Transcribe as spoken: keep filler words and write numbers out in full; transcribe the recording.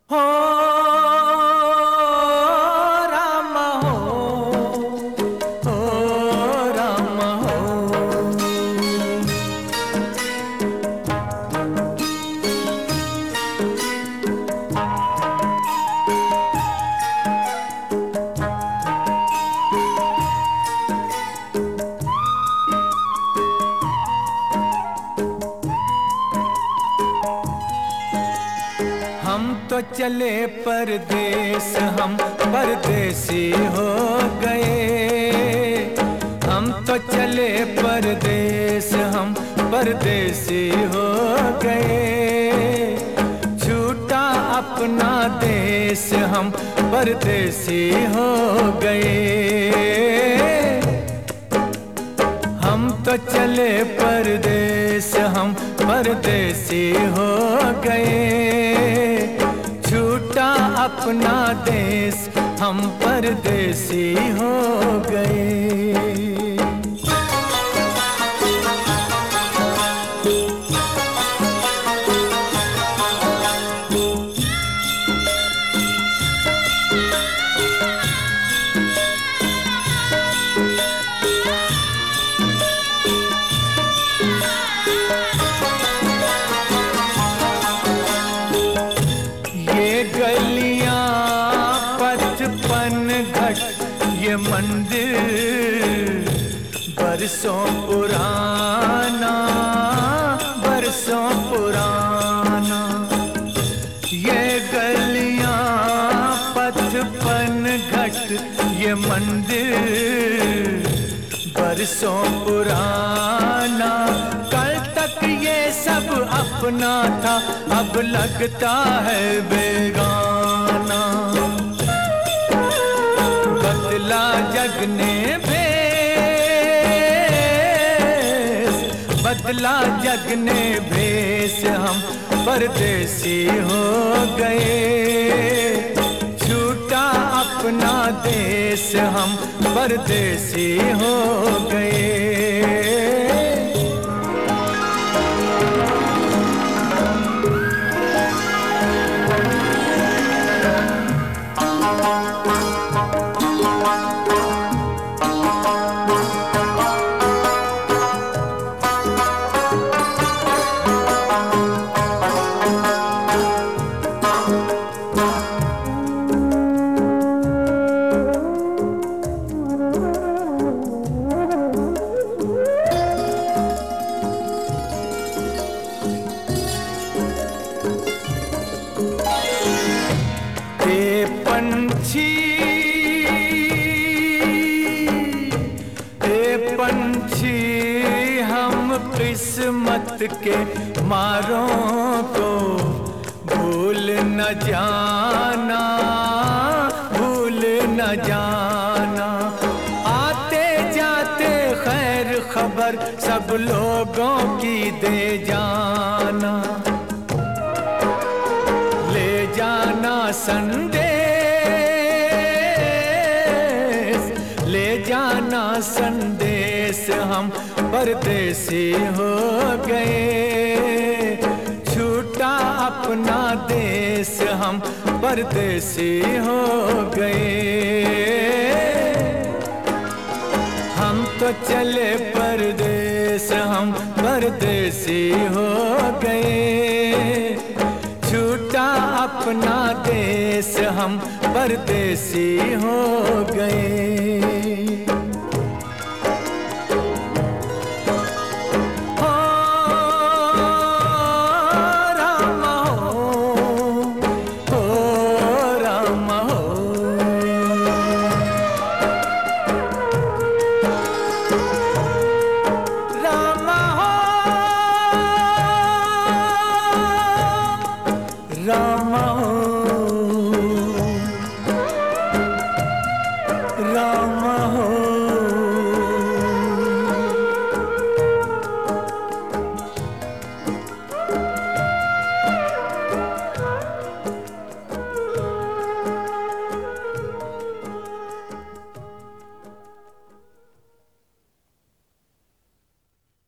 हो राम हो, हो राम हो। हम तो चले परदेस, हम परदेसी हो गए। हम तो चले परदेस, हम परदेसी हो गए। छूटा अपना देश, हम परदेसी हो गए। हम तो चले परदेस, हम परदेसी हो गए। छूटा अपना देश, हम परदेसी हो गए। गलियां पचपन घट ये मंदिर बरसों पुराना, बरसों पुराना। ये गलियां पचपन घट ये मंदिर बरसों पुराना। कल तक ये सब अपना था, अब लगता है बेगाना। बदला जग ने भेस, बदला जग ने भेस, हम परदेसी हो गए। छूटा अपना देश, हम परदेसी हो गए। पंछी ए पंछी हम किस्मत के मारों को भूल न जाना, भूल न जाना। आते जाते खैर खबर सब लोगों की दे जाना। ले जाना संदेश, ले जाना संदेश, हम परदेसी हो गए। छूटा अपना देश, हम परदेसी हो गए। हम तो चले परदेस, हम परदेसी हो गए। छूटा अपना देश, हम परदेसी हो गए।